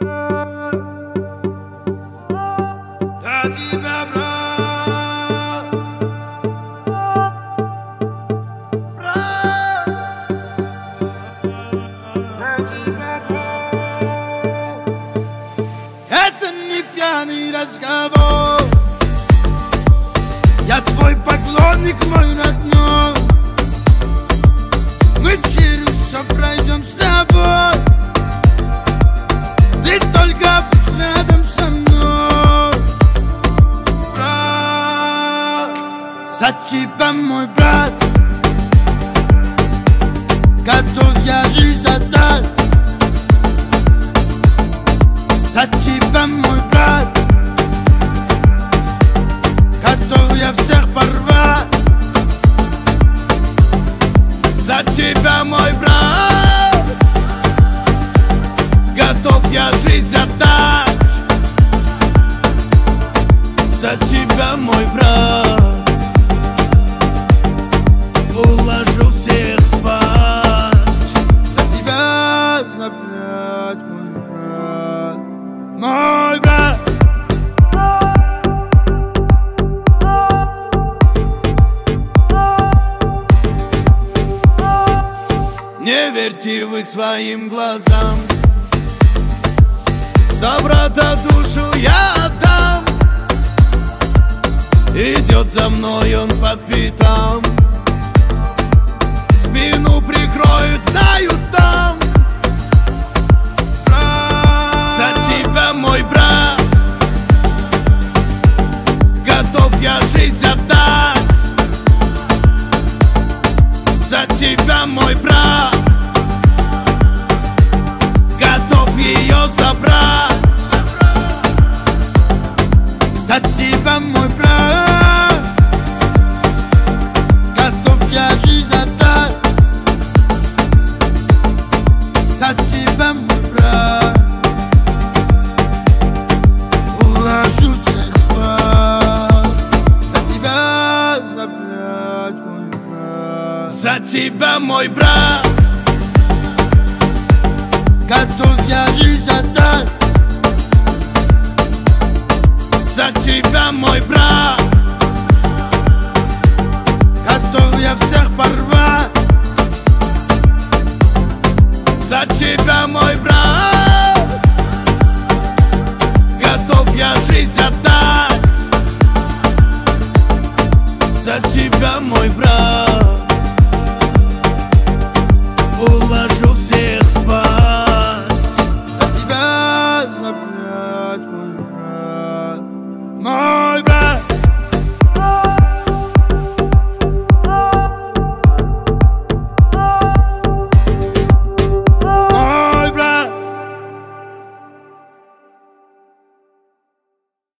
За тебя, брат, за тебя, брат. Это не пьяный разговор. Я твой поклонник, мой родной. Мы через все пройдем с тобой. Ты только будь рядом со мной, брат. За тебя, мой брат, готов я жизнь отдать. За тебя, мой брат, готов я всех порвать. За тебя, мой брат, готов я жизнь отдать. За тебя, мой брат, уложу всех спать. За тебя, за брат, мой брат, мой брат. Не верьте вы своим глазам, за брата душу я отдам. Идет за мной он по пятам, спину прикроет, знают там. За тебя, мой брат, готов я жизнь отдать. За тебя, мой брат, готов ее забрать. За тебя, мой брат, готов я жизнь отдать. За тебя, мой брат, уложу всех спать. За тебя, за брат, мой брат. За тебя, мой брат, готов я жизнь отдать. За тебя, мой брат, готов я всех порвать. За тебя, мой брат, готов я жизнь отдать. За тебя, мой брат.